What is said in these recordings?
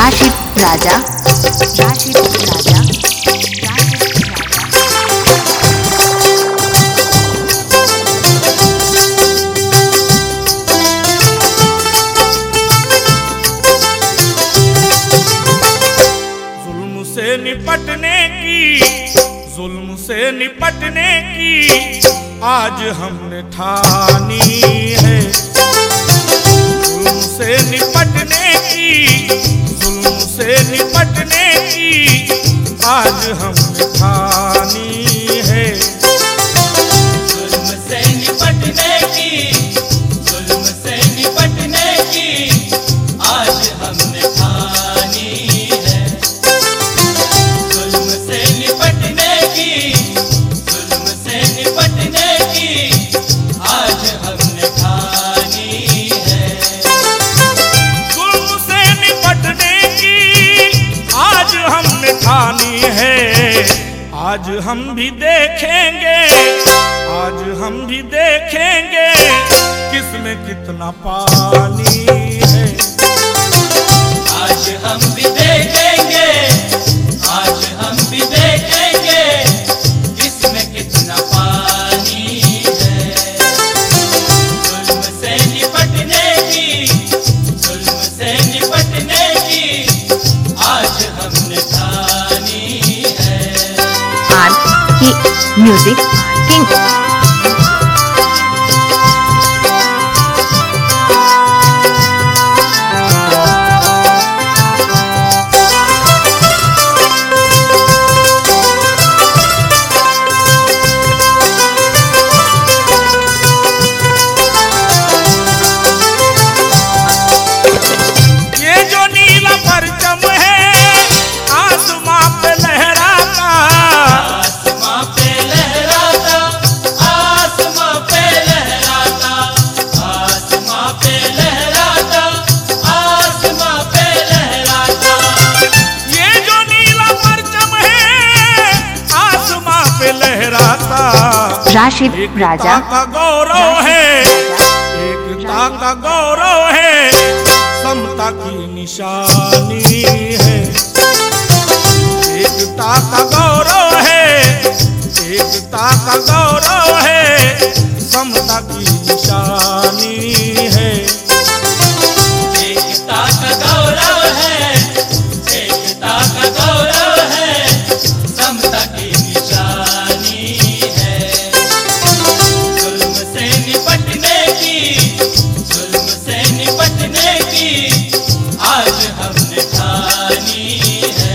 राशिद राजा, राशिद राजा, जुल्म से निपटने की आज हमने ठानी है। जुल्म से निपटने की, जुल्म से निपटने की आज हमने ठानी है। जुल्म से निपटने की, जुल्म से निपटने की आज हमने ठानी है। जुल्म से निपटने की, जुल्म से निपटने की आज हमने ठानी है। जुल्म से निपटने की आज हमने ठानी है। आज हम भी देखेंगे, आज हम भी देखेंगे किसमें कितना पानी है। आज हम भी देखेंगे, आज हम भी देखेंगे किसमें कितना पानी है। जुल्म से निपटने की, जुल्म से निपटने की आज हमने ठानी है। आर की म्यूजिक किंग। राशिद राजा का गौरव है, एकता का गौरव है, समता की निशानी है। एकता का गौरव है, एकता का गौरव है, समता की निशानी है। एकता का गौरव है, एकता का गौरव है, समता की निशानी है। जुल्म से निपटने की, जुल्म से निपटने की आज हमने ठानी है।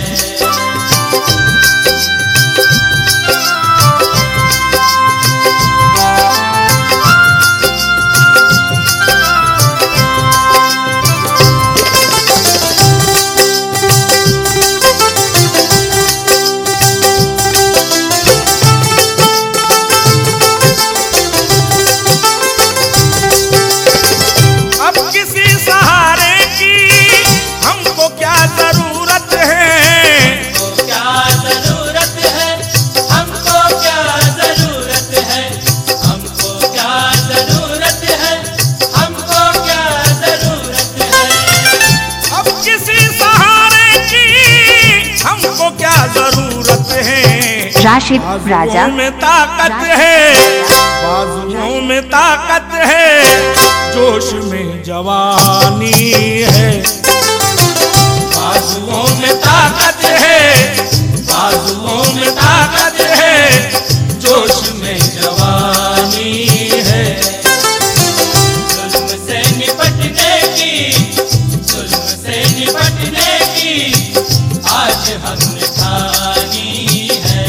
राशिद राजा में ताकत है, बाजुओं में ताकत है, जोश में जवानी है। बाजुओं में ताकत है, बाजुओं में ताकत है, जोश में जवानी है। जुल्म से निपटने की, जुल्म से निपटने की आज हमने ठानी है।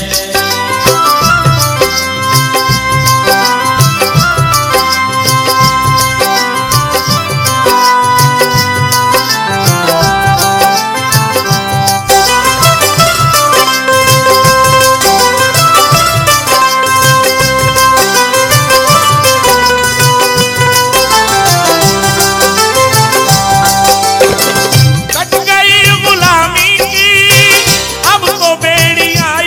कट गई गुलामी की अब तो बेड़ियां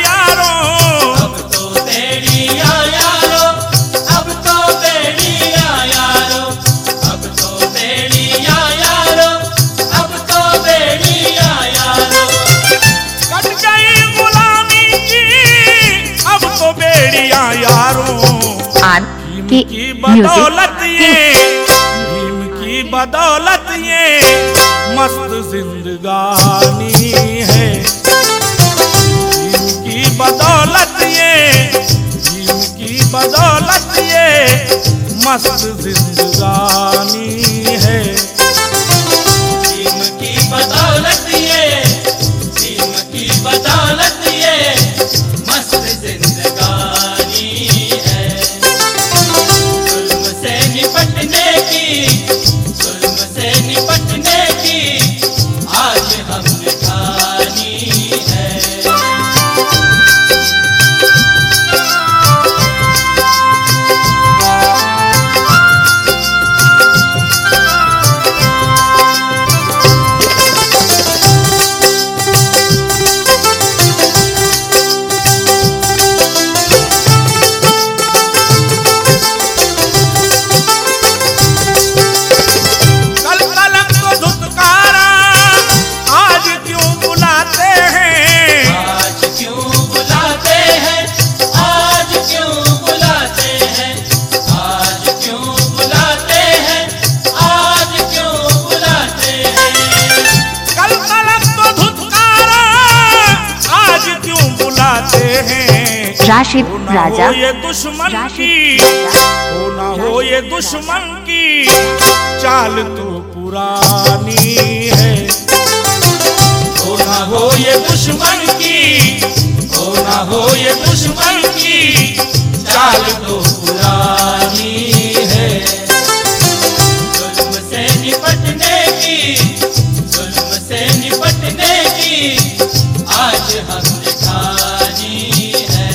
की बदौलत म्यूजिक ये भीम की बदौलत ये मस्त जिंदगानी है। भीम की बदौलत ये भीम की बदौलत ये मस्त जिंदगानी है। भीम की बदौलत ये भीम की बदौलत ये मस्त जिंदगानी है। जुल्म से निपटने की आज हमने ठानी है। राशिद राजा ये दुश्मन की हो ना हो ये दुश्मन की चाल तो पुरानी है। हो ना हो ये दुश्मन की हो ना हो ये दुश्मन की चाल तो पुरानी है। जुल्म से निपटने की आज हमने ठानी है।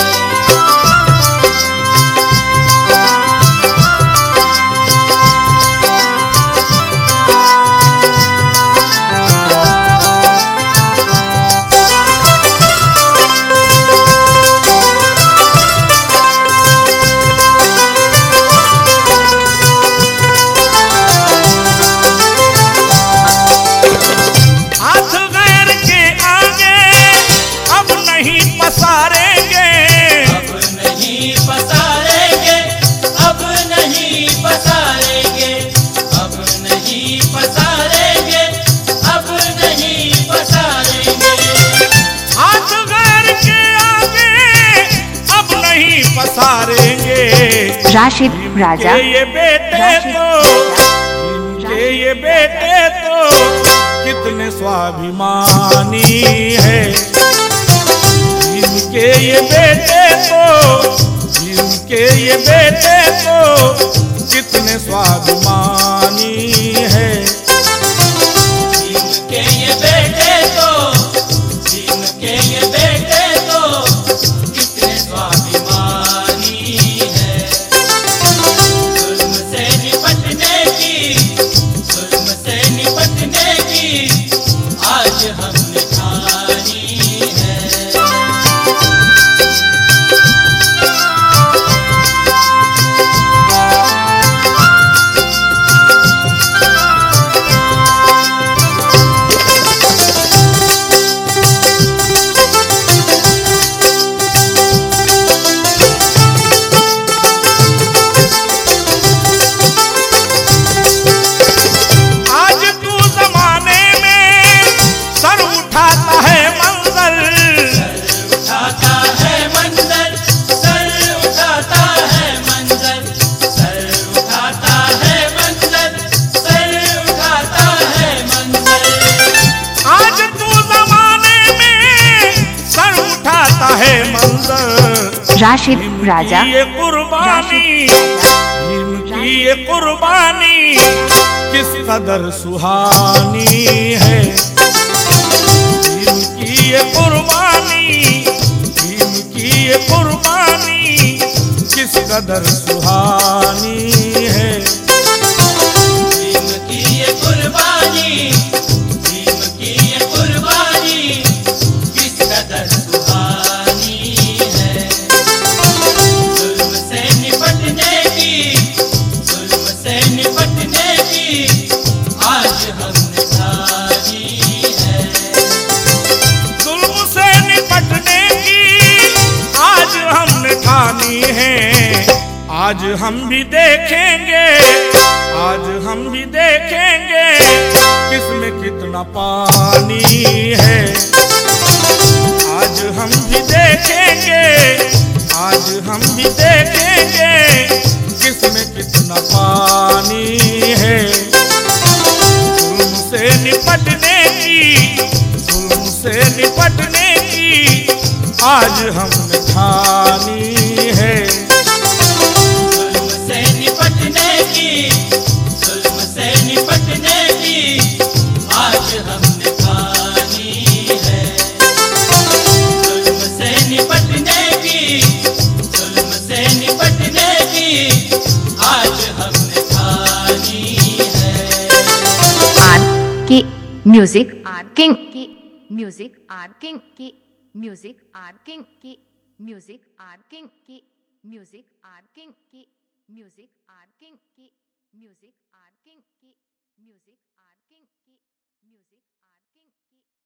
राशिद राजा ये बेटे तो इनके ये बेटे तो कितने स्वाभिमानी है। इनके ये बेटे तो इनके ये बेटे तो कितने स्वाभिमानी है। इनके ये बेटे तो इनके ये बेटे तो कितने स्वाभिमानी है। जुल्म से निपटने की आज हमने ठानी है। राशिद राजा ये कुर्बानी भीम की ये कुर्बानी किस कदर सुहानी है। भीम की ये कुर्बानी भीम की ये कुर्बानी किस कदर सुहानी है। भीम की ये कुर्बानी भीम की ये कुर्बानी किस कदर सुहानी है। जुल्म से निपटने की आज हमने ठानी है। जुल्म से निपटने की आज हमने ठानी है। आज हम भी देखेंगे, आज हम भी देखेंगे किसमें कितना पानी है। आज हम भी देखेंगे, आज हम भी देखेंगे किसमें कितना पानी है। जुल्म से निपटने की, जुल्म से निपटने की आज हमने ठानी है। जुल्म से निपटने की, जुल्म से निपटने की आज हमने ठानी है। जुल्म से निपटने की, जुल्म से निपटने की आज हमने ठानी है। आर के म्यूजिक किंग की म्यूजिक किंग की म्यूजिक किंग की म्यूजिक किंग की म्यूजिक किंग की म्यूजिक किंग की म्यूजिक किंग की म्यूजिक किंग की म्यूजिक किंग की।